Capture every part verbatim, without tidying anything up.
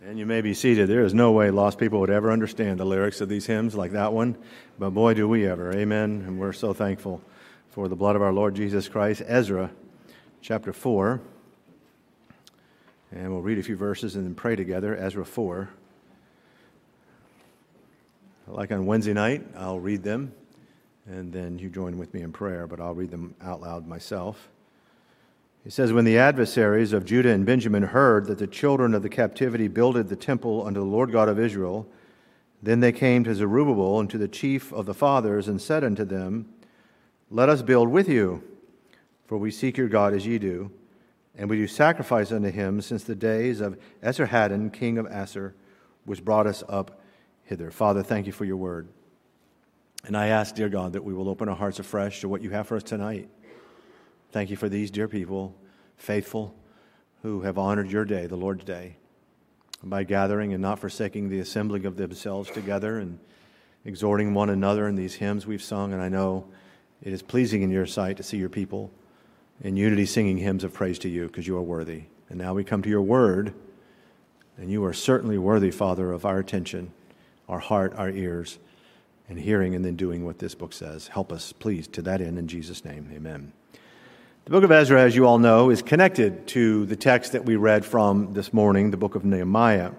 And you may be seated. There is no way lost people would ever understand the lyrics of these hymns like that one, but boy, do we ever. Amen. And we're so thankful for the blood of our Lord Jesus Christ. Ezra, chapter four. And we'll read a few verses and then pray together. Ezra four. Like on Wednesday night, I'll read them, and then you join with me in prayer, but I'll read them out loud myself. He says, when the adversaries of Judah and Benjamin heard that the children of the captivity builded the temple unto the Lord God of Israel, then they came to Zerubbabel and to the chief of the fathers and said unto them, let us build with you, for we seek your God as ye do, and we do sacrifice unto him since the days of Esarhaddon, king of Assur, which brought us up hither. Father, thank you for your word. And I ask, dear God, that we will open our hearts afresh to what you have for us tonight. Thank you for these dear people, faithful, who have honored your day, the Lord's day, by gathering and not forsaking the assembling of themselves together and exhorting one another in these hymns we've sung. And I know it is pleasing in your sight to see your people in unity singing hymns of praise to you, because you are worthy. And now we come to your word, and you are certainly worthy, Father, of our attention, our heart, our ears, and hearing and then doing what this book says. Help us, please, to that end, in Jesus' name. Amen. The book of Ezra, as you all know, is connected to the text that we read from this morning, the book of Nehemiah.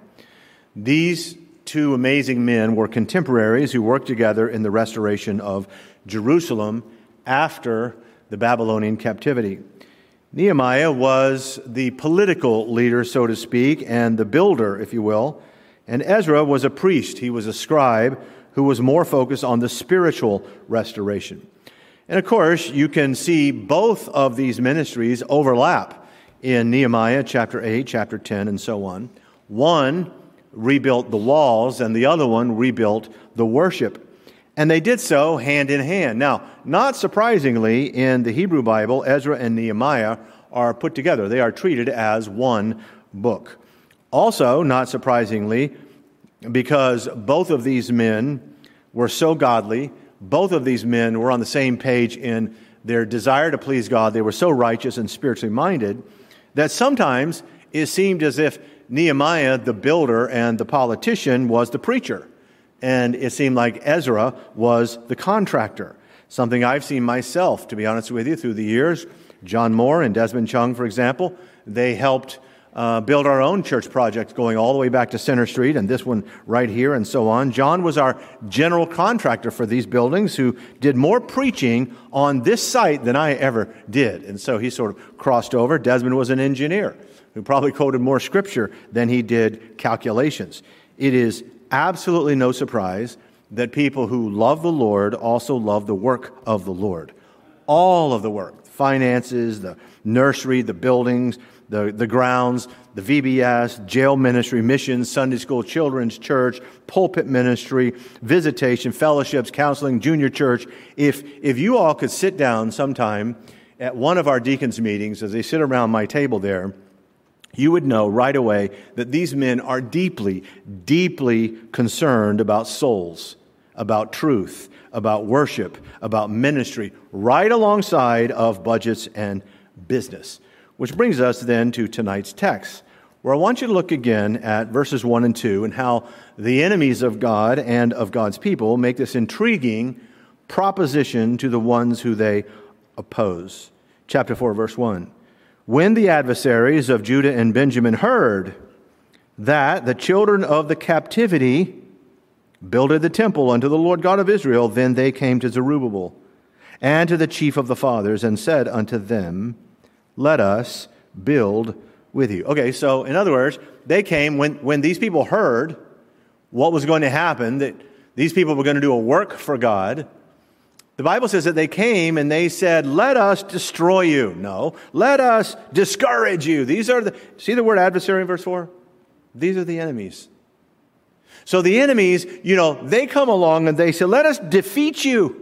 These two amazing men were contemporaries who worked together in the restoration of Jerusalem after the Babylonian captivity. Nehemiah was the political leader, so to speak, and the builder, if you will, and Ezra was a priest. He was a scribe who was more focused on the spiritual restoration. And of course, you can see both of these ministries overlap in Nehemiah chapter eight, chapter ten, and so on. One rebuilt the walls, and the other one rebuilt the worship. And they did so hand in hand. Now, not surprisingly, in the Hebrew Bible, Ezra and Nehemiah are put together. They are treated as one book. Also, not surprisingly, because both of these men were so godly, both of these men were on the same page in their desire to please God. They were so righteous and spiritually minded that sometimes it seemed as if Nehemiah, the builder and the politician, was the preacher. And it seemed like Ezra was the contractor. Something I've seen myself, to be honest with you, through the years. John Moore and Desmond Chung, for example, they helped Uh, build our own church project going all the way back to Center Street and this one right here and so on. John was our general contractor for these buildings who did more preaching on this site than I ever did. And so he sort of crossed over. Desmond was an engineer who probably quoted more scripture than he did calculations. It is absolutely no surprise that people who love the Lord also love the work of the Lord. All of the work, finances, the nursery, the buildings, The, the grounds, the V B S, jail ministry, missions, Sunday school, children's church, pulpit ministry, visitation, fellowships, counseling, junior church. If, if you all could sit down sometime at one of our deacons' meetings as they sit around my table there, you would know right away that these men are deeply, deeply concerned about souls, about truth, about worship, about ministry, right alongside of budgets and business. Which brings us then to tonight's text, where I want you to look again at verses one and two and how the enemies of God and of God's people make this intriguing proposition to the ones who they oppose. Chapter four, verse one. When the adversaries of Judah and Benjamin heard that the children of the captivity builded the temple unto the Lord God of Israel, then they came to Zerubbabel and to the chief of the fathers and said unto them, let us build with you. Okay, so in other words, they came when, when these people heard what was going to happen, that these people were going to do a work for God. The Bible says that they came and they said, let us destroy you. No, let us discourage you. These are the, see the word adversary in verse four? These are the enemies. So the enemies, you know, they come along and they say, let us defeat you.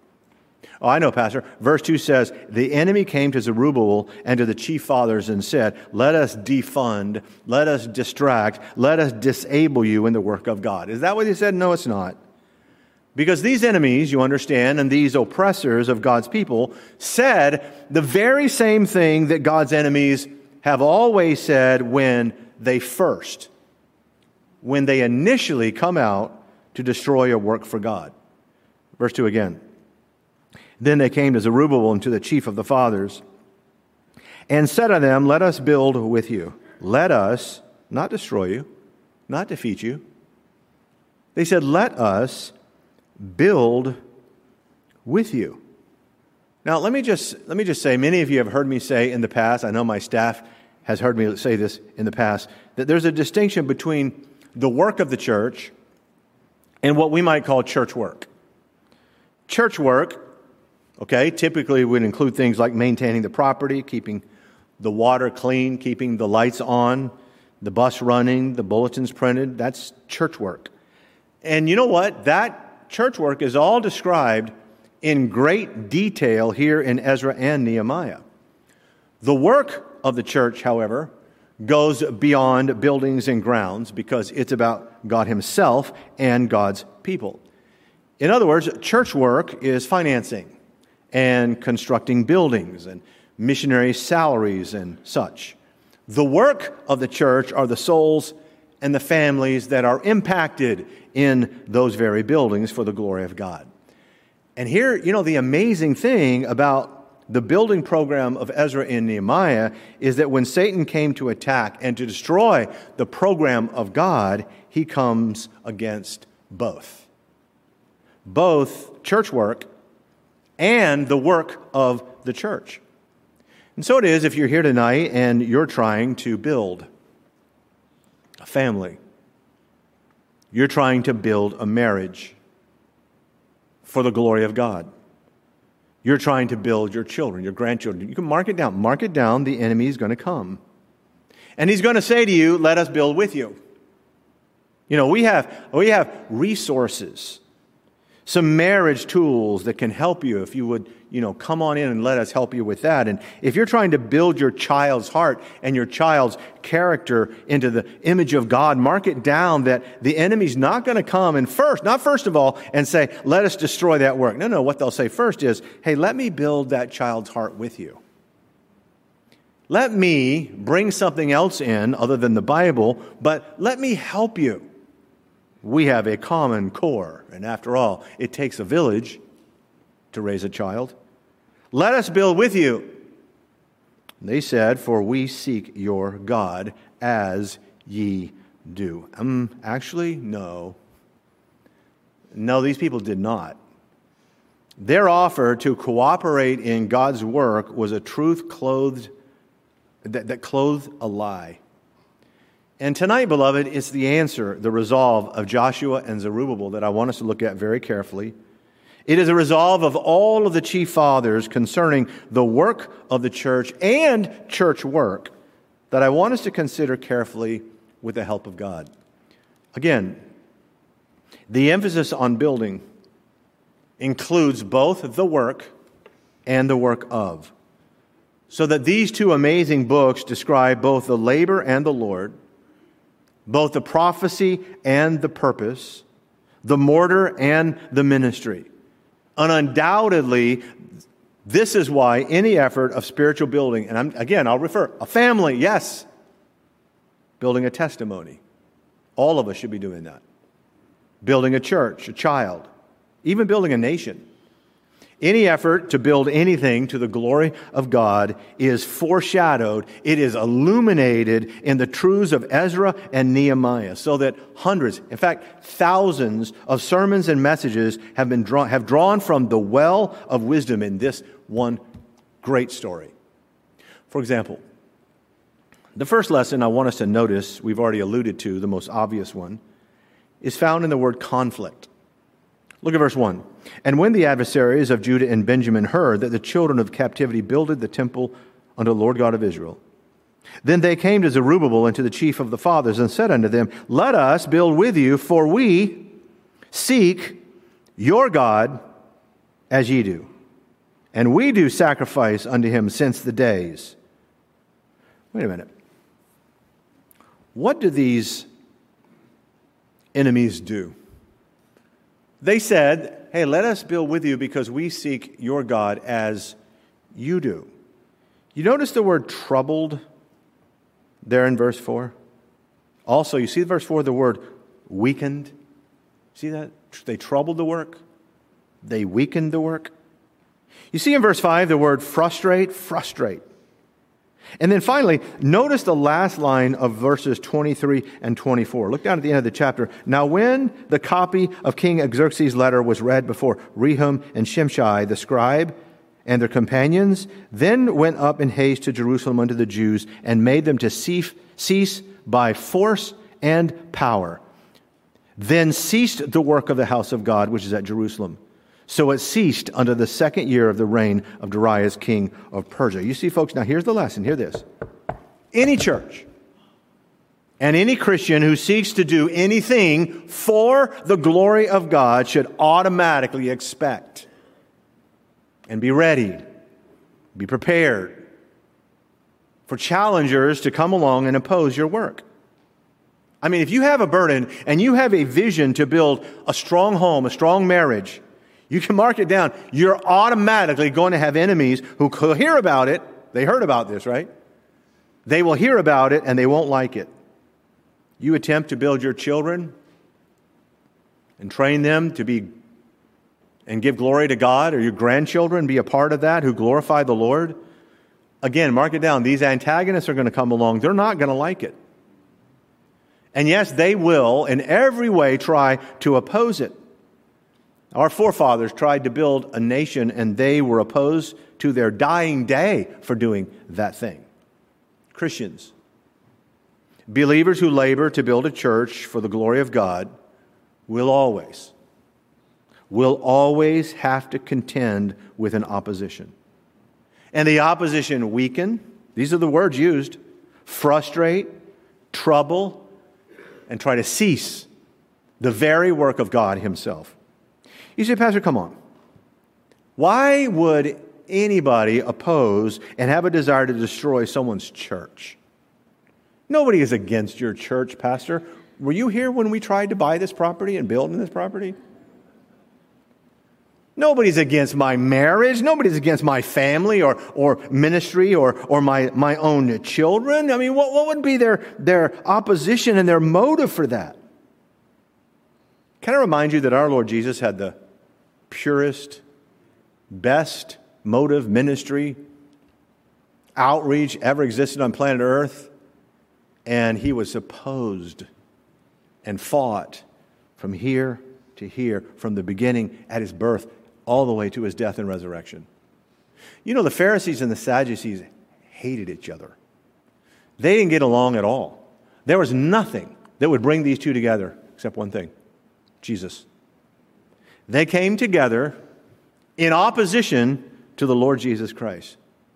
Oh, I know, Pastor. Verse two says, the enemy came to Zerubbabel and to the chief fathers and said, let us defund, let us distract, let us disable you in the work of God. Is that what he said? No, it's not. Because these enemies, you understand, and these oppressors of God's people said the very same thing that God's enemies have always said when they first when they initially come out to destroy a work for God. Verse two again. Then they came to Zerubbabel and to the chief of the fathers, and said unto them, let us build with you. Let us, not destroy you, not defeat you. They said, let us build with you. Now, let me just let me just say, many of you have heard me say in the past, I know my staff has heard me say this in the past, that there's a distinction between the work of the church and what we might call church work. Church work, okay, typically would include things like maintaining the property, keeping the water clean, keeping the lights on, the bus running, the bulletins printed. That's church work. And you know what? That church work is all described in great detail here in Ezra and Nehemiah. The work of the church, however, goes beyond buildings and grounds because it's about God Himself and God's people. In other words, church work is financing and constructing buildings and missionary salaries and such. The work of the church are the souls and the families that are impacted in those very buildings for the glory of God. And here, you know, the amazing thing about the building program of Ezra and Nehemiah is that when Satan came to attack and to destroy the program of God, he comes against both. Both church work and the work of the church. And so it is if you're here tonight and you're trying to build a family. You're trying to build a marriage for the glory of God. You're trying to build your children, your grandchildren. You can mark it down. Mark it down. The enemy is going to come. And he's going to say to you, let us build with you. You know, we have, we have resources, some marriage tools that can help you if you would, you know, come on in and let us help you with that. And if you're trying to build your child's heart and your child's character into the image of God, mark it down that the enemy's not going to come and first, not first of all, and say, let us destroy that work. No, no, what they'll say first is, hey, let me build that child's heart with you. Let me bring something else in other than the Bible, but let me help you. We have a common core, and after all, it takes a village to raise a child. Let us build with you. They said, for we seek your God as ye do. Um, actually, no. No, these people did not. Their offer to cooperate in God's work was a truth clothed, that, that clothed a lie. And tonight, beloved, it's the answer, the resolve of Joshua and Zerubbabel that I want us to look at very carefully. It is a resolve of all of the chief fathers concerning the work of the church and church work that I want us to consider carefully with the help of God. Again, the emphasis on building includes both the work and the work of. So that these two amazing books describe both the labor and the Lord, both the prophecy and the purpose, the mortar and the ministry. And undoubtedly, this is why any effort of spiritual building, and I'm, again, I'll refer, a family, yes, building a testimony. All of us should be doing that. Building a church, a child, even building a nation. Any effort to build anything to the glory of God is foreshadowed, it is illuminated in the truths of Ezra and Nehemiah, so that hundreds, in fact, thousands of sermons and messages have been drawn, have drawn from the well of wisdom in this one great story. For example, the first lesson I want us to notice, we've already alluded to, the most obvious one, is found in the word conflict. Look at verse one. And when the adversaries of Judah and Benjamin heard that the children of captivity builded the temple unto the Lord God of Israel, then they came to Zerubbabel and to the chief of the fathers and said unto them, let us build with you, for we seek your God as ye do. And we do sacrifice unto him since the days. Wait a minute. What do these enemies do? They said, hey, let us build with you because we seek your God as you do. You notice the word troubled there in verse four? Also, you see verse four, the word weakened. See that? They troubled the work. They weakened the work. You see in verse five the word frustrate, frustrate. And then finally, notice the last line of verses twenty-three and twenty-four. Look down at the end of the chapter. Now when the copy of King Xerxes' letter was read before Rehum and Shimshai, the scribe, and their companions, then went up in haste to Jerusalem unto the Jews and made them to cease, cease by force and power. Then ceased the work of the house of God, which is at Jerusalem. So it ceased under the second year of the reign of Darius, king of Persia. You see, folks, now here's the lesson. Hear this. Any church and any Christian who seeks to do anything for the glory of God should automatically expect and be ready, be prepared for challengers to come along and oppose your work. I mean, if you have a burden and you have a vision to build a strong home, a strong marriage, you can mark it down. You're automatically going to have enemies who will hear about it. They heard about this, right? They will hear about it and they won't like it. You attempt to build your children and train them to be and give glory to God, or your grandchildren be a part of that who glorify the Lord. Again, mark it down. These antagonists are going to come along. They're not going to like it. And yes, they will in every way try to oppose it. Our forefathers tried to build a nation and they were opposed to their dying day for doing that thing. Christians, believers who labor to build a church for the glory of God will always, will always have to contend with an opposition. And the opposition weaken, these are the words used, frustrate, trouble, and try to cease the very work of God Himself. You say, Pastor, come on. Why would anybody oppose and have a desire to destroy someone's church? Nobody is against your church, Pastor. Were you here when we tried to buy this property and build in this property? Nobody's against my marriage. Nobody's against my family or, or ministry or, or my, my own children. I mean, what, what would be their, their opposition and their motive for that? Can I remind you that our Lord Jesus had the purest, best motive, ministry, outreach ever existed on planet Earth, and He was opposed and fought from here to here, from the beginning at His birth, all the way to His death and resurrection. You know, the Pharisees and the Sadducees hated each other. They didn't get along at all. There was nothing that would bring these two together except one thing: Jesus. They came together in opposition to the Lord Jesus Christ.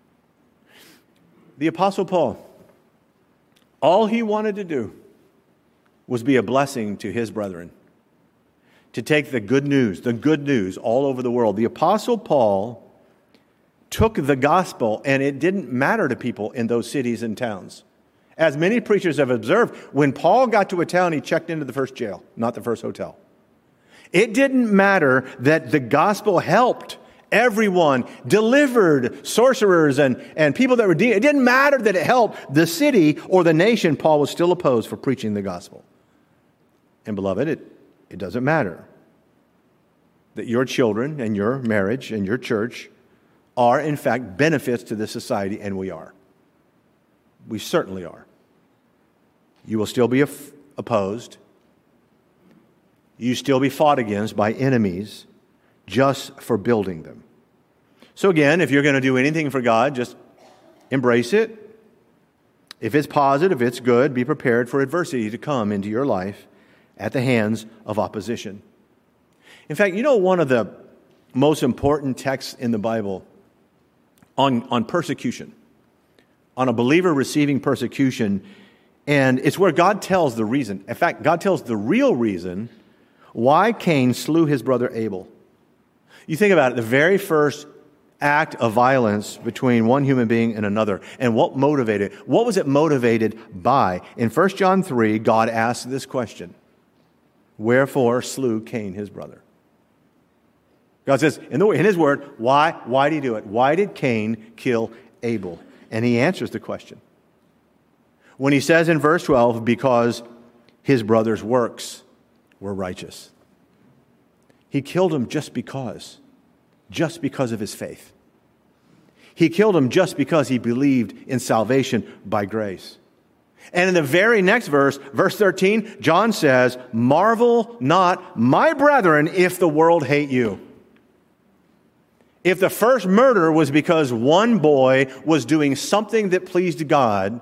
The Apostle Paul, all he wanted to do was be a blessing to his brethren, to take the good news, the good news all over the world. The Apostle Paul took the gospel, and it didn't matter to people in those cities and towns. As many preachers have observed, when Paul got to a town, he checked into the first jail, not the first hotel. It didn't matter that the gospel helped everyone, delivered sorcerers and, and people that were... De- it didn't matter that it helped the city or the nation. Paul was still opposed for preaching the gospel. And beloved, it, it doesn't matter that your children and your marriage and your church are in fact benefits to this society, and we are. We certainly are. You will still be af- opposed. You still be fought against by enemies just for building them. So again, if you're going to do anything for God, just embrace it. If it's positive, if it's good, be prepared for adversity to come into your life at the hands of opposition. In fact, you know one of the most important texts in the Bible on, on persecution, on a believer receiving persecution, and it's where God tells the reason. In fact, God tells the real reason why Cain slew his brother Abel. You think about it, the very first act of violence between one human being and another, and what motivated it? What was it motivated by? In First John three, God asks this question: wherefore slew Cain his brother? God says, in, the, in His Word, why, why did He do it? Why did Cain kill Abel? And He answers the question when He says in verse twelve, because his brother's works were righteous. He killed him just because, just because of his faith. He killed him just because he believed in salvation by grace. And in the very next verse, verse thirteen, John says, "Marvel not, my brethren, if the world hate you." If the first murder was because one boy was doing something that pleased God,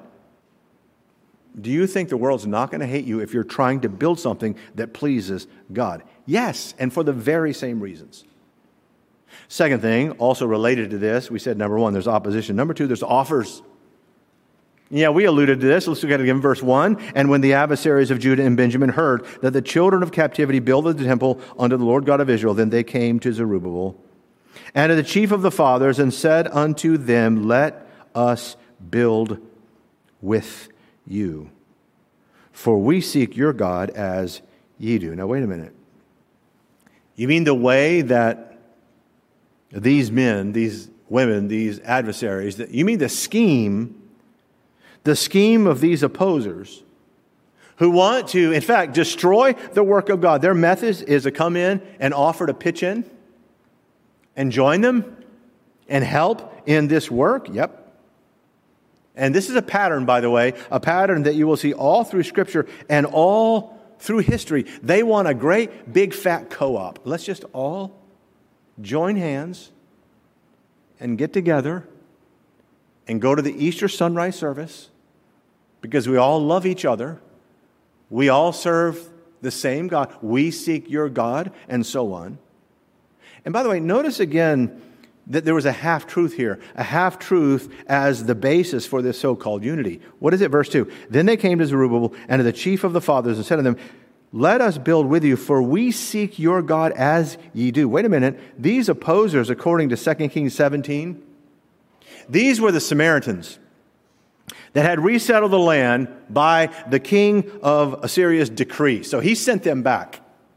do you think the world's not going to hate you if you're trying to build something that pleases God? Yes, and for the very same reasons. Second thing, also related to this, we said number one, there's opposition. Number two, there's offers. Yeah, we alluded to this. Let's look at it again, verse one. "And when the adversaries of Judah and Benjamin heard that the children of captivity builded the temple unto the Lord God of Israel, then they came to Zerubbabel and to the chief of the fathers, and said unto them, Let us build with you, for we seek your God as ye do." Now, wait a minute. You mean the way that these men, these women, these adversaries, that you mean the scheme, the scheme of these opposers who want to, in fact, destroy the work of God. Their method is to come in and offer to pitch in and join them and help in this work? Yep. And this is a pattern, by the way, a pattern that you will see all through Scripture and all through history. They want a great, big, fat co-op. Let's just all join hands and get together and go to the Easter sunrise service because we all love each other. We all serve the same God. We seek your God, and so on. And by the way, notice again that there was a half-truth here, a half-truth as the basis for this so-called unity. What is it? Verse two. "Then they came to Zerubbabel and to the chief of the fathers and said to them, Let us build with you, for we seek your God as ye do." Wait a minute. These opposers, according to Second Kings seventeen, these were the Samaritans that had resettled the land by the king of Assyria's decree. So he sent them back.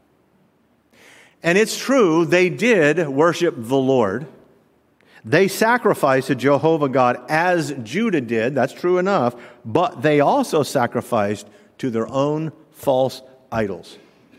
And it's true, they did worship the Lord. They sacrificed to Jehovah God as Judah did. That's true enough. But they also sacrificed to their own false idols.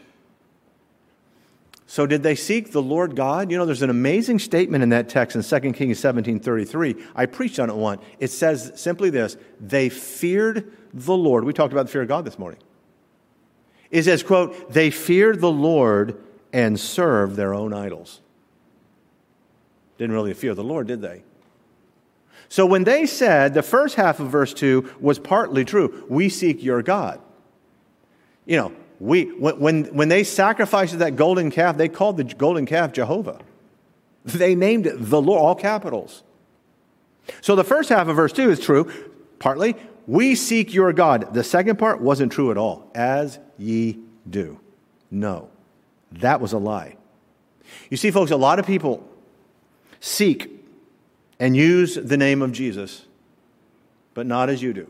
So did they seek the Lord God? You know, there's an amazing statement in that text in Second Kings seventeen thirty-three. I preached on it once. It says simply this: they feared the Lord. We talked about the fear of God this morning. It says, quote, "They feared the Lord and served their own idols." Didn't really fear the Lord, did they? So when they said, the first half of verse two was partly true, "We seek your God." You know, we when, when they sacrificed that golden calf, they called the golden calf Jehovah. They named it the Lord, all capitals. So the first half of verse two is true, partly. "We seek your God." The second part wasn't true at all. "As ye do." No. That was a lie. You see, folks, a lot of people seek and use the name of Jesus, but not as you do.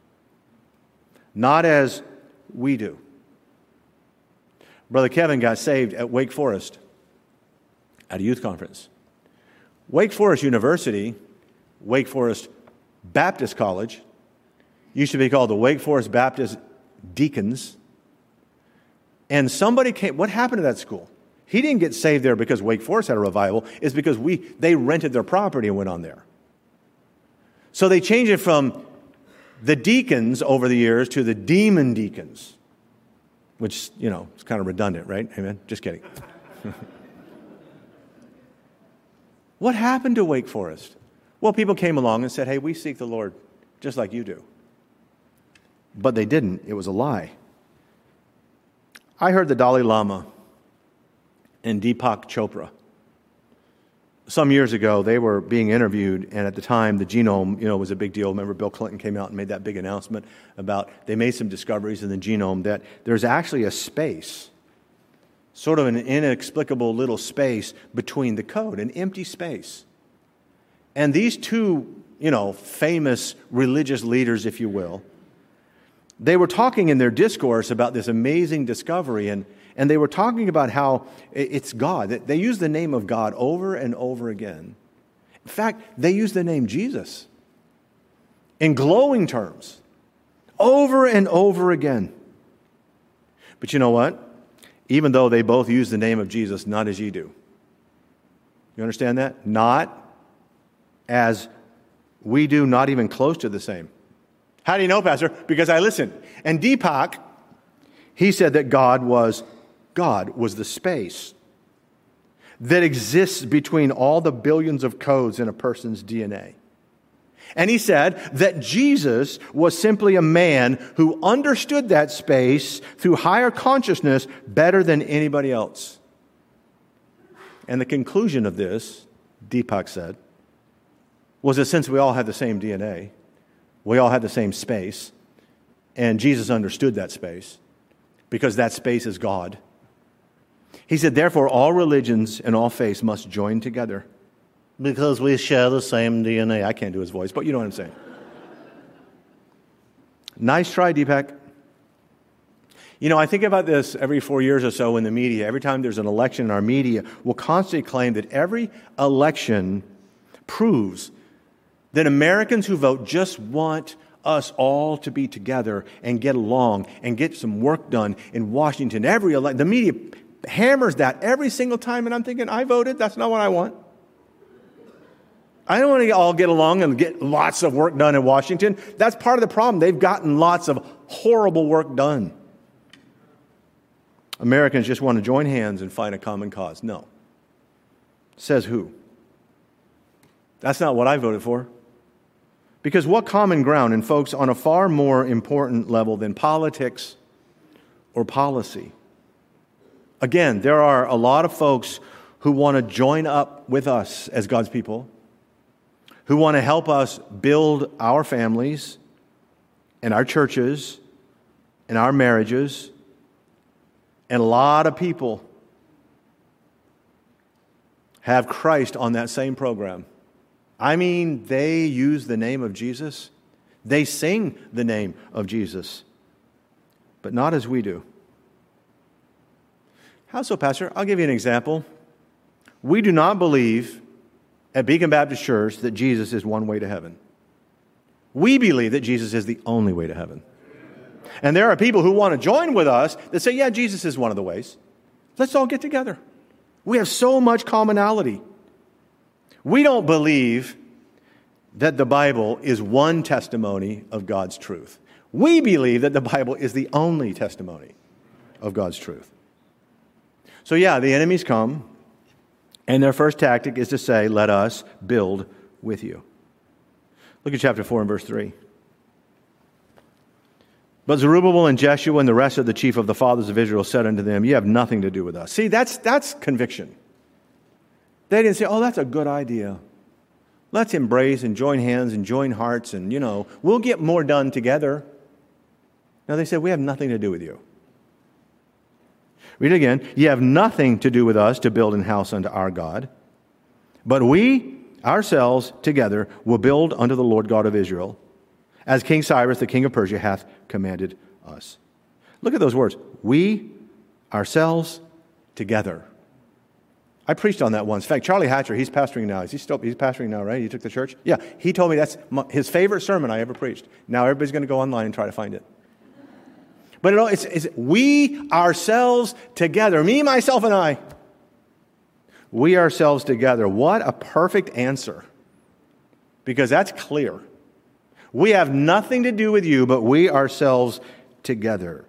Not as we do. Brother Kevin got saved at Wake Forest at a youth conference. Wake Forest University, Wake Forest Baptist College, used to be called the Wake Forest Baptist Deacons. And somebody came, what happened to that school? He didn't get saved there because Wake Forest had a revival. It's because we they rented their property and went on there. So they changed it from the deacons over the years to the demon deacons, which, you know, it's kind of redundant, right? Amen? Just kidding. What happened to Wake Forest? Well, people came along and said, "Hey, we seek the Lord just like you do." But they didn't. It was a lie. I heard the Dalai Lama and Deepak Chopra. Some years ago, they were being interviewed, and at the time, the genome, you know, was a big deal. Remember, Bill Clinton came out and made that big announcement about they made some discoveries in the genome that there's actually a space, sort of an inexplicable little space between the code, an empty space. And these two, you know, famous religious leaders, if you will, they were talking in their discourse about this amazing discovery, and, and they were talking about how it's God. They use the name of God over and over again. In fact, they use the name Jesus in glowing terms over and over again. But you know what? Even though they both use the name of Jesus, not as ye do. You understand that? Not as we do, not even close to the same. How do you know, Pastor? Because I listened. And Deepak, he said that God was, God was the space that exists between all the billions of codes in a person's D N A. And he said that Jesus was simply a man who understood that space through higher consciousness better than anybody else. And the conclusion of this, Deepak said, was that since we all have the same D N A, we all have the same space, and Jesus understood that space because that space is God. He said, therefore, all religions and all faiths must join together because we share the same D N A. I can't do his voice, but you know what I'm saying. Nice try, Deepak. You know, I think about this every four years or so in the media. Every time there's an election in our media, we'll constantly claim that every election proves that Americans who vote just want us all to be together and get along and get some work done in Washington. Every ele- the media hammers that every single time, and I'm thinking, I voted. That's not what I want. I don't want to all get along and get lots of work done in Washington. That's part of the problem. They've gotten lots of horrible work done. Americans just want to join hands and find a common cause. No. Says who? That's not what I voted for. Because what common ground, and folks, on a far more important level than politics or policy. Again, there are a lot of folks who want to join up with us as God's people, who want to help us build our families and our churches and our marriages. And a lot of people have Christ on that same program. I mean, they use the name of Jesus. They sing the name of Jesus. But not as we do. How so, Pastor? I'll give you an example. We do not believe at Beacon Baptist Church that Jesus is one way to heaven. We believe that Jesus is the only way to heaven. And there are people who want to join with us that say, yeah, Jesus is one of the ways. Let's all get together. We have so much commonality. We don't believe that the Bible is one testimony of God's truth. We believe that the Bible is the only testimony of God's truth. So yeah, the enemies come, and their first tactic is to say, let us build with you. Look at chapter four and verse three. But Zerubbabel and Jeshua and the rest of the chief of the fathers of Israel said unto them, you have nothing to do with us. See, that's that's conviction. They didn't say, oh, that's a good idea. Let's embrace and join hands and join hearts and, you know, we'll get more done together. No, they said, we have nothing to do with you. Read it again. Ye have nothing to do with us to build an house unto our God, but we ourselves together will build unto the Lord God of Israel, as King Cyrus, the king of Persia, hath commanded us. Look at those words. We ourselves together. I preached on that once. In fact, Charlie Hatcher, he's pastoring now. Is he still, he's pastoring now, right? He took the church? Yeah, he told me that's my, his favorite sermon I ever preached. Now everybody's going to go online and try to find it. But it, it's, it's we ourselves together. Me, myself, and I. We ourselves together. What a perfect answer. Because that's clear. We have nothing to do with you, but we ourselves together.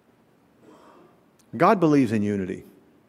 God believes in unity.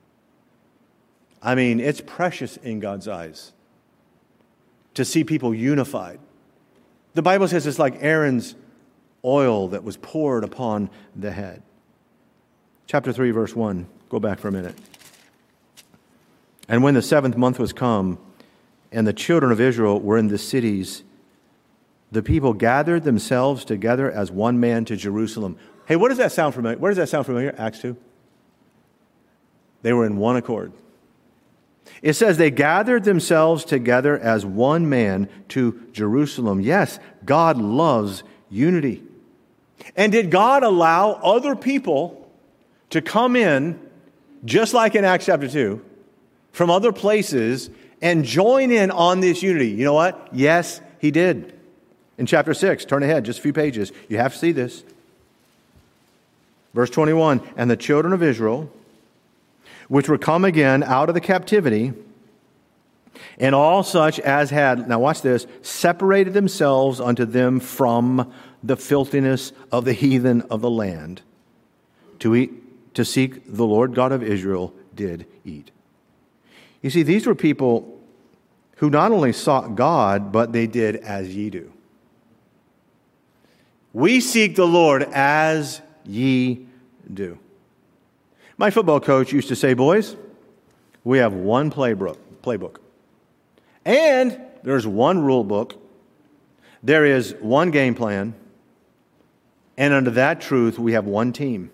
I mean, it's precious in God's eyes to see people unified. The Bible says it's like Aaron's oil that was poured upon the head. Chapter three, verse one. Go back for a minute. And when the seventh month was come, and the children of Israel were in the cities, the people gathered themselves together as one man to Jerusalem. Hey, what does that sound familiar? Where does that sound familiar? Acts two. They were in one accord. It says they gathered themselves together as one man to Jerusalem. Yes, God loves unity. And did God allow other people to come in, just like in Acts chapter two, from other places and join in on this unity? You know what? Yes, he did. In chapter six, turn ahead just a few pages. You have to see this. Verse twenty-one, and the children of Israel, which were come again out of the captivity, and all such as had, now watch this, separated themselves unto them from the filthiness of the heathen of the land, to eat, to seek the Lord God of Israel, did eat. You see, these were people who not only sought God, but they did as ye do. We seek the Lord as ye do. My football coach used to say, boys, we have one playbook, playbook. And there's one rule book. There is one game plan. And under that truth, we have one team.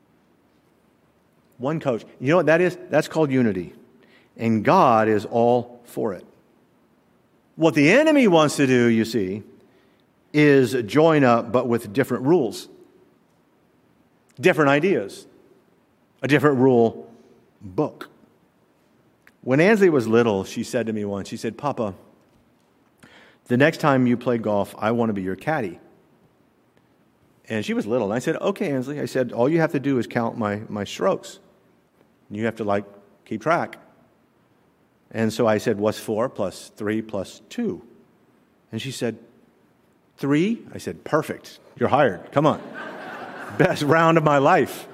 One coach. You know what that is? That's called unity. And God is all for it. What the enemy wants to do, you see, is join up, but with different rules. Different ideas. A different rule book. When Ansley was little, she said to me once, she said, Papa, the next time you play golf, I want to be your caddy. And she was little. And I said, okay, Ansley. I said, all you have to do is count my, my strokes. You have to, like, keep track. And so I said, what's four plus three plus two? And she said, three? I said, perfect. You're hired. Come on. Best round of my life.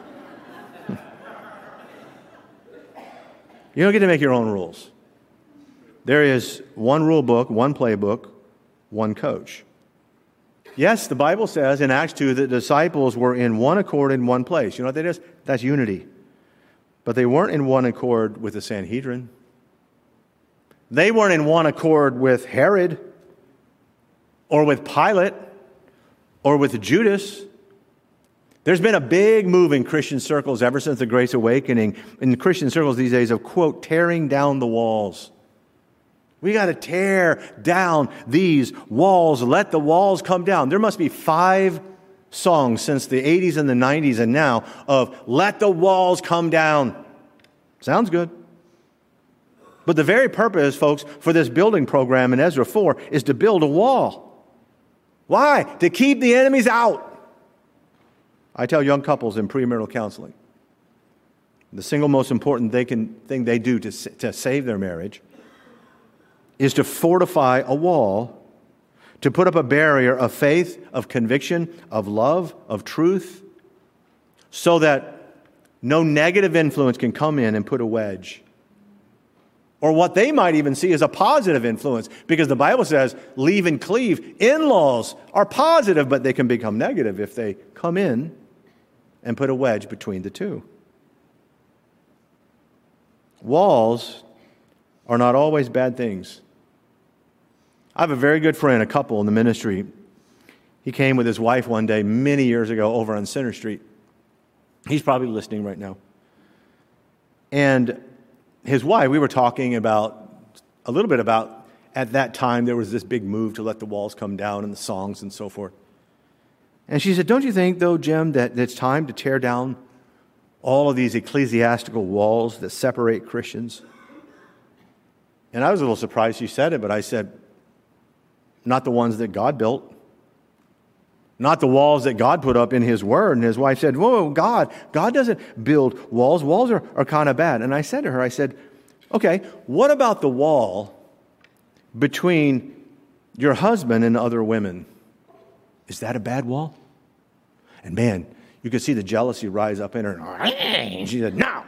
You don't get to make your own rules. There is one rule book, one playbook, one coach. Yes, the Bible says in Acts two that the disciples were in one accord in one place. You know what that is? That's unity. But they weren't in one accord with the Sanhedrin. They weren't in one accord with Herod or with Pilate or with Judas. There's been a big move in Christian circles ever since the Great Awakening, in Christian circles these days, of, quote, tearing down the walls. We got to tear down these walls. Let the walls come down. There must be five songs since the eighties and the nineties and now of let the walls come down. Sounds good. But the very purpose, folks, for this building program in Ezra four is to build a wall. Why? To keep the enemies out. I tell young couples in premarital counseling, the single most important they can, thing they do to, to save their marriage is to fortify a wall, to put up a barrier of faith, of conviction, of love, of truth, so that no negative influence can come in and put a wedge. Or what they might even see as a positive influence, because the Bible says, leave and cleave. In-laws are positive, but they can become negative if they come in and put a wedge between the two. Walls are not always bad things. I have a very good friend, a couple in the ministry. He came with his wife one day many years ago over on Center Street. He's probably listening right now. And his wife, we were talking about, a little bit about, at that time there was this big move to let the walls come down and the songs and so forth. And she said, don't you think, though, Jim, that it's time to tear down all of these ecclesiastical walls that separate Christians? And I was a little surprised she said it, but I said, not the ones that God built. Not the walls that God put up in His Word. And his wife said, whoa, God, God doesn't build walls. Walls are, are kind of bad. And I said to her, I said, okay, what about the wall between your husband and other women? Is that a bad wall? And man, you could see the jealousy rise up in her. And she said, no.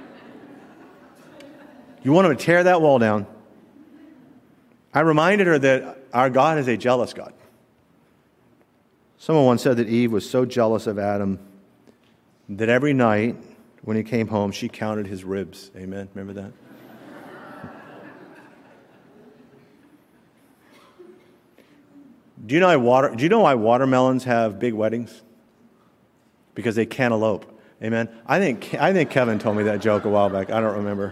You want him to tear that wall down? I reminded her that our God is a jealous God. Someone once said that Eve was so jealous of Adam that every night when he came home, she counted his ribs. Amen? Remember that? Do you know why water, do you know why watermelons have big weddings? Because they cantaloupe. Amen? I think, I think Kevin told me that joke a while back. I don't remember.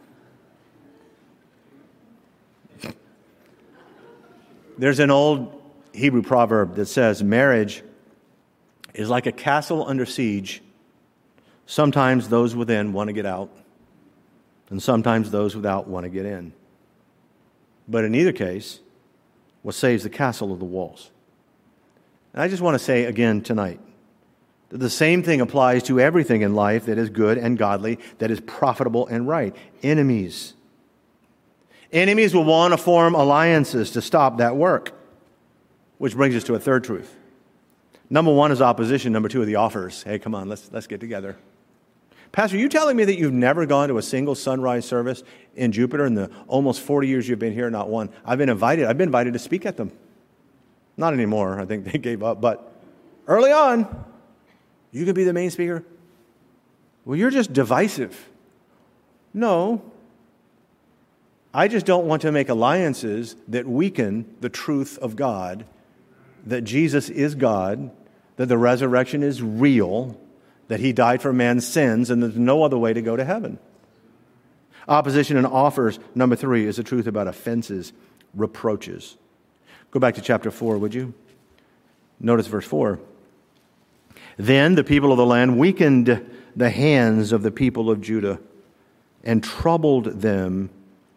There's an old Hebrew proverb that says marriage is like a castle under siege. Sometimes those within want to get out, and sometimes those without want to get in. But in either case, what saves the castle are the walls. And I just want to say again tonight, The same thing applies to everything in life that is good and godly, that is profitable and right. Enemies. Enemies will want to form alliances to stop that work. Which brings us to a third truth. Number one is opposition. Number two are the offers. Hey, come on, let's let's get together. Pastor, are you telling me that you've never gone to a single sunrise service in Jupiter in the almost forty years you've been here? Not one. I've been invited. I've been invited to speak at them. Not anymore. I think they gave up. But early on, you could be the main speaker. Well, you're just divisive. No. I just don't want to make alliances that weaken the truth of God, that Jesus is God, that the resurrection is real, that He died for man's sins, and there's no other way to go to heaven. Opposition and offers, number three, is the truth about offenses, reproaches. Go back to chapter four, would you? Notice verse four. Then the people of the land weakened the hands of the people of Judah and troubled them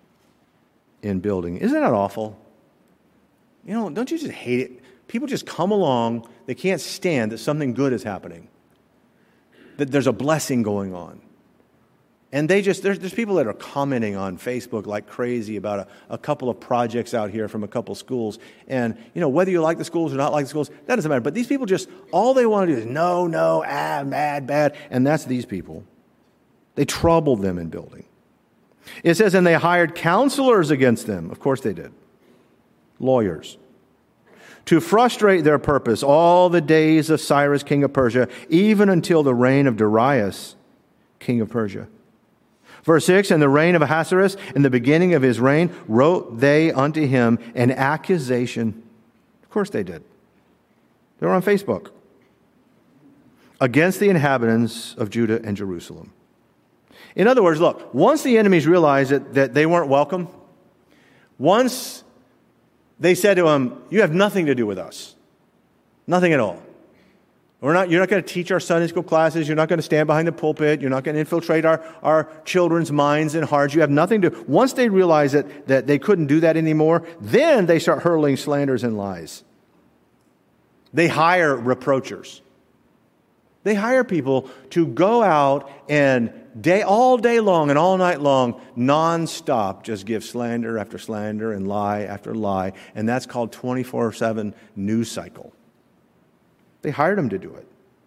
in building. Isn't that awful? You know, don't you just hate it? People just come along, they can't stand that something good is happening, that there's a blessing going on. And they just, there's, there's people that are commenting on Facebook like crazy about a, a couple of projects out here from a couple schools. And, you know, whether you like the schools or not like the schools, that doesn't matter. But these people just, all they want to do is no, no, ah, bad, bad. And that's these people. They troubled them in building. It says, and they hired counselors against them. Of course they did. Lawyers. To frustrate their purpose all the days of Cyrus, king of Persia, even until the reign of Darius, king of Persia. Verse six, in the reign of Ahasuerus, in the beginning of his reign, wrote they unto him an accusation. Of course they did. They were on Facebook. Against the inhabitants of Judah and Jerusalem. In other words, look, once the enemies realized that, that they weren't welcome, once they said to him, you have nothing to do with us. Nothing at all. We're not, you're not going to teach our Sunday school classes. You're not going to stand behind the pulpit. You're not going to infiltrate our, our children's minds and hearts. You have nothing to... Once they realize that, that they couldn't do that anymore, then they start hurling slanders and lies. They hire reproachers. They hire people to go out and day all day long and all night long, nonstop, just give slander after slander and lie after lie. And that's called twenty-four seven news cycle. They hired them to do it.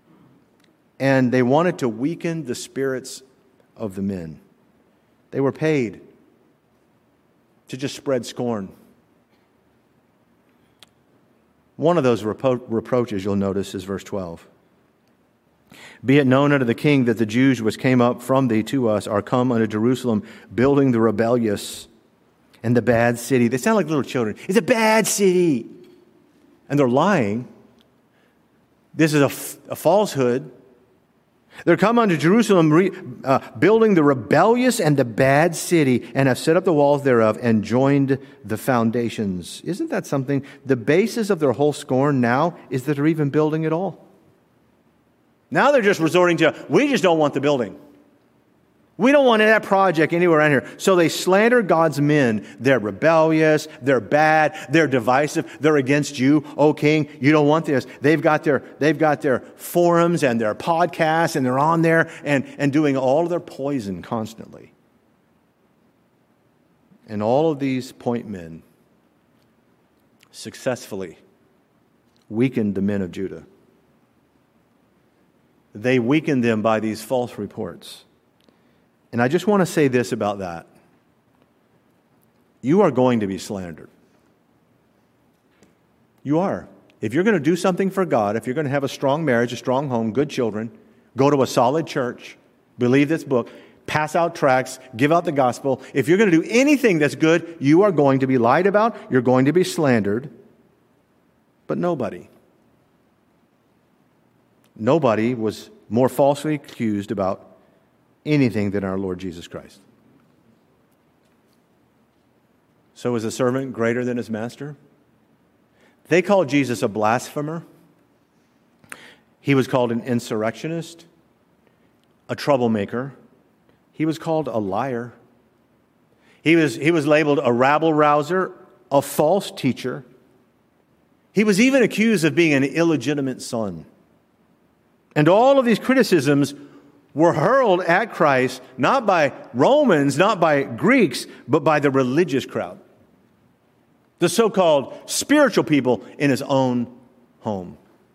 And they wanted to weaken the spirits of the men. They were paid to just spread scorn. One of those repro- reproaches, you'll notice, is verse twelve. Be it known unto the king that the Jews which came up from thee to us are come unto Jerusalem, building the rebellious and the bad city. They sound like little children. It's a bad city. And they're lying. This is a, f- a falsehood. They're come unto Jerusalem, re- uh, building the rebellious and the bad city, and have set up the walls thereof and joined the foundations. Isn't that something? The basis of their whole scorn now is that they're even building it all. Now they're just resorting to, we just don't want the building. We don't want that project anywhere around here. So they slander God's men. They're rebellious. They're bad. They're divisive. They're against you, O king. You don't want this. They've got their, they've got their forums and their podcasts, and they're on there and, and doing all of their poison constantly. And all of these point men successfully weakened the men of Judah. They weakened them by these false reports. And I just want to say this about that. You are going to be slandered. You are. If you're going to do something for God, if you're going to have a strong marriage, a strong home, good children, go to a solid church, believe this book, pass out tracts, give out the gospel. If you're going to do anything that's good, you are going to be lied about, you're going to be slandered. But nobody. Nobody was more falsely accused about anything than our Lord Jesus Christ. So is a servant greater than his master? They called Jesus a blasphemer. He was called an insurrectionist, a troublemaker. He was called a liar. He was, he was labeled a rabble-rouser, a false teacher. He was even accused of being an illegitimate son. And all of these criticisms were hurled at Christ, not by Romans, not by Greeks, but by the religious crowd, the so-called spiritual people in his own home.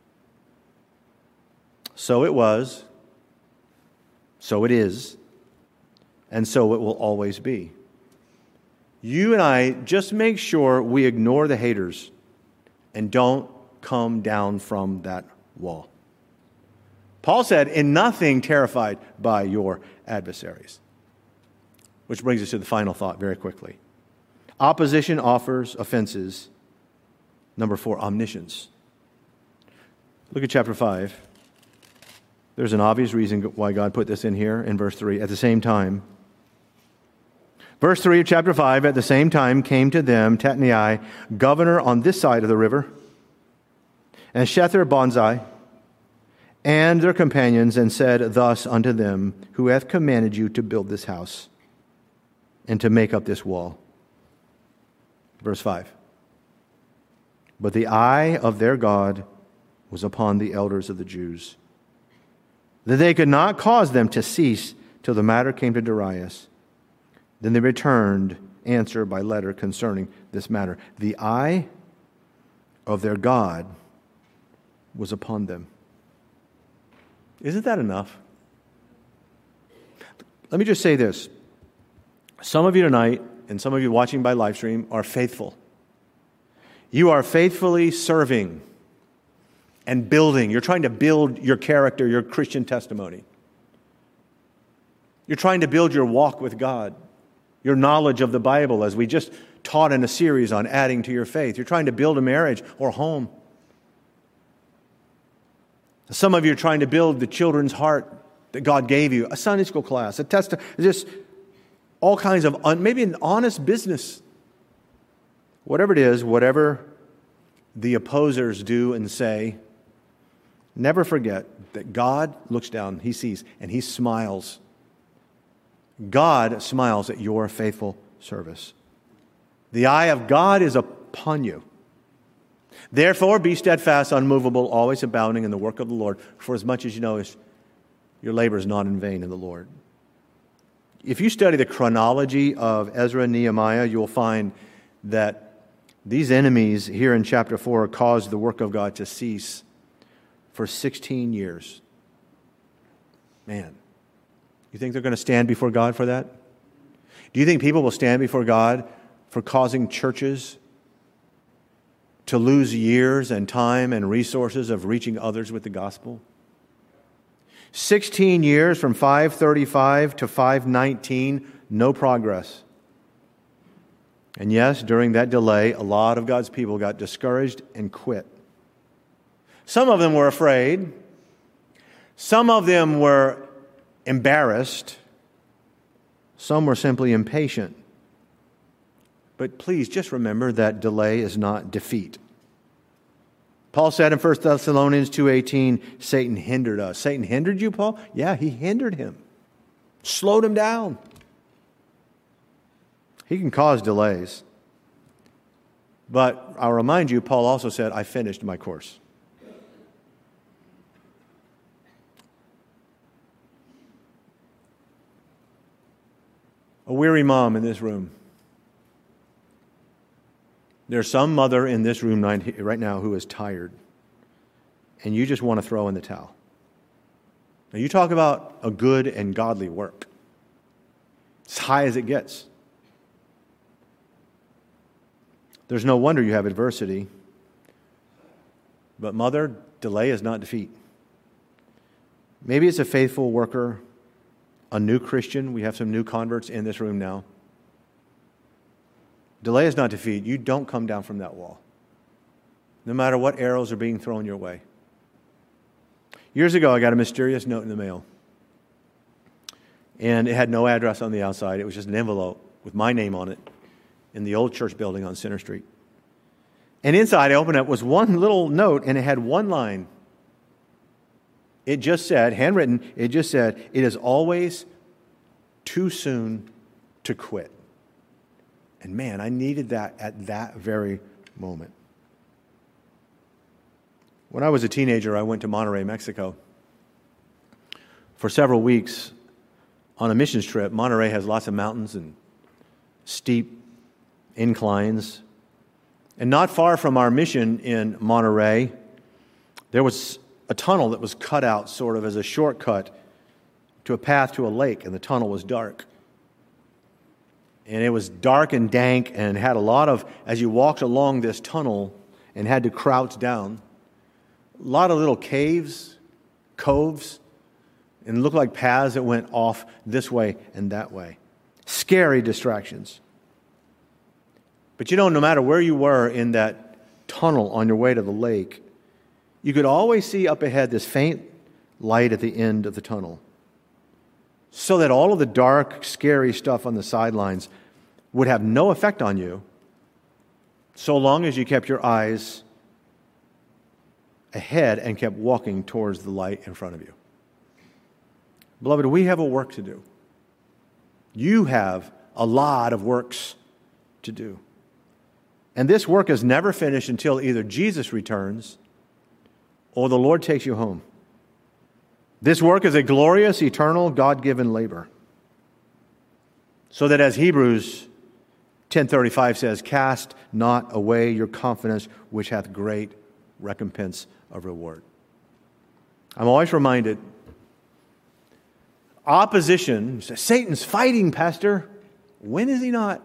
So it was, so it is, and so it will always be. You and I just make sure we ignore the haters and don't come down from that wall. Paul said, "In nothing terrified by your adversaries." Which brings us to the final thought very quickly. Opposition offers offenses. Number four, omniscience. Look at chapter five. There's an obvious reason why God put this in here in verse three. At the same time, verse three of chapter five, at the same time came to them Tatnai, governor on this side of the river, and Shether-Bonzai, and their companions, and said thus unto them, who hath commanded you to build this house and to make up this wall? Verse five. But the eye of their God was upon the elders of the Jews, that they could not cause them to cease till the matter came to Darius. Then they returned answer by letter concerning this matter. The eye of their God was upon them. Isn't that enough? Let me just say this. Some of you tonight, and some of you watching by live stream, are faithful. You are faithfully serving and building. You're trying to build your character, your Christian testimony. You're trying to build your walk with God, your knowledge of the Bible, as we just taught in a series on adding to your faith. You're trying to build a marriage or home. Some of you are trying to build the children's heart that God gave you, a Sunday school class, a test, just all kinds of, un, maybe an honest business. Whatever it is, whatever the opposers do and say, never forget that God looks down, He sees, and He smiles. God smiles at your faithful service. The eye of God is upon you. Therefore, be steadfast, unmovable, always abounding in the work of the Lord, for as much as you know is your labor is not in vain in the Lord. If you study the chronology of Ezra and Nehemiah, you'll find that these enemies here in chapter four caused the work of God to cease for sixteen years. Man, you think they're going to stand before God for that? Do you think people will stand before God for causing churches to lose years and time and resources of reaching others with the gospel? sixteen years from five thirty-five to five nineteen, no progress. And yes, during that delay, a lot of God's people got discouraged and quit. Some of them were afraid. Some of them were embarrassed. Some were simply impatient. But please just remember that delay is not defeat. Paul said in First Thessalonians two eighteen, Satan hindered us. Satan hindered you, Paul? Yeah, he hindered him. Slowed him down. He can cause delays. But I'll remind you, Paul also said, I finished my course. A weary mom in this room. There's some mother in this room right now who is tired, and you just want to throw in the towel. Now, you talk about a good and godly work. As high as it gets. There's no wonder you have adversity. But mother, delay is not defeat. Maybe it's a faithful worker, a new Christian. We have some new converts in this room now. Delay is not defeat. You don't come down from that wall, no matter what arrows are being thrown your way. Years ago, I got a mysterious note in the mail. And it had no address on the outside. It was just an envelope with my name on it in the old church building on Center Street. And inside, I opened it, was one little note, and it had one line. It just said, handwritten, it just said, it is always too soon to quit. And man, I needed that at that very moment. When I was a teenager, I went to Monterrey, Mexico. for several weeks on a missions trip. Monterey has lots of mountains and steep inclines. And not far from our mission in Monterey, there was a tunnel that was cut out sort of as a shortcut to a path to a lake, and the tunnel was dark. And it was dark and dank and had a lot of, as you walked along this tunnel and had to crouch down, a lot of little caves, coves, and it looked like paths that went off this way and that way. Scary distractions. But you know, no matter where you were in that tunnel on your way to the lake, you could always see up ahead this faint light at the end of the tunnel. So that all of the dark, scary stuff on the sidelines would have no effect on you so long as you kept your eyes ahead and kept walking towards the light in front of you. Beloved, we have a work to do. You have a lot of works to do. And this work is never finished until either Jesus returns or the Lord takes you home. This work is a glorious, eternal, God-given labor. So that as Hebrews ten thirty-five says, cast not away your confidence, which hath great recompense of reward. I'm always reminded, opposition, Satan's fighting, Pastor. When is he not?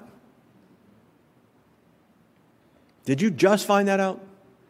Did you just find that out?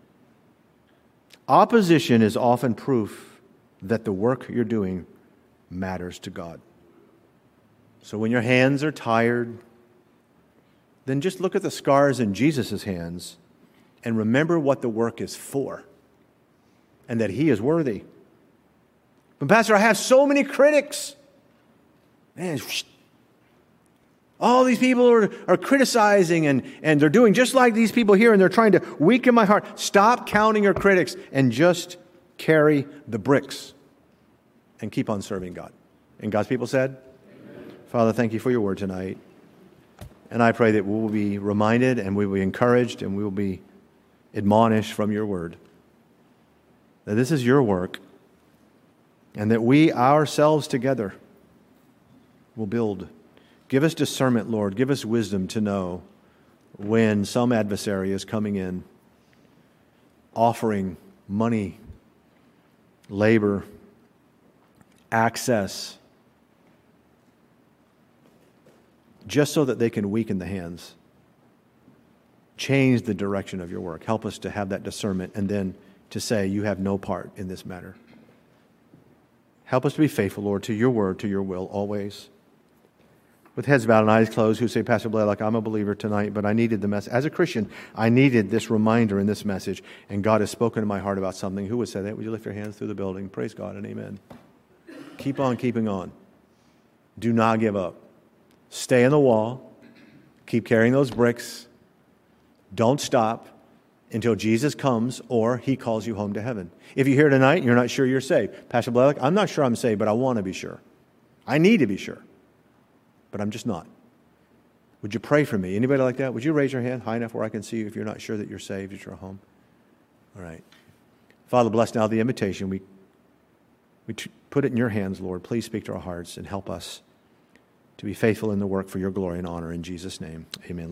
Opposition is often proof that the work you're doing matters to God. So when your hands are tired, then just look at the scars in Jesus' hands and remember what the work is for and that He is worthy. But Pastor, I have so many critics. Man, all these people are, are criticizing and, and they're doing just like these people here and they're trying to weaken my heart. Stop counting your critics and just carry the bricks and keep on serving God. And God's people said, amen. Father, thank you for your word tonight. And I pray that we will be reminded and we will be encouraged and we will be admonished from your word that this is your work and that we ourselves together will build. Give us discernment, Lord. Give us wisdom to know when some adversary is coming in, offering money, labor, access, just so that they can weaken the hands. Change the direction of your work. Help us to have that discernment and then to say, you have no part in this matter. Help us to be faithful, Lord, to your word, to your will, always. With heads bowed and eyes closed, who say, Pastor Blair, like I'm a believer tonight, but I needed the message. As a Christian, I needed this reminder in this message, and God has spoken to my heart about something. Who would say that? Would you lift your hands through the building? Praise God and amen. Keep on keeping on. Do not give up. Stay in the wall. Keep carrying those bricks. Don't stop until Jesus comes or He calls you home to heaven. If you're here tonight and you're not sure you're saved, Pastor Blair, I'm not sure I'm saved, but I want to be sure. I need to be sure. But I'm just not. Would you pray for me? Anybody like that? Would you raise your hand high enough where I can see you if you're not sure that you're saved, that you're home? All right. Father, bless now the invitation. We, we t- put it in your hands, Lord. Please speak to our hearts and help us to be faithful in the work for your glory and honor. In Jesus' name, amen.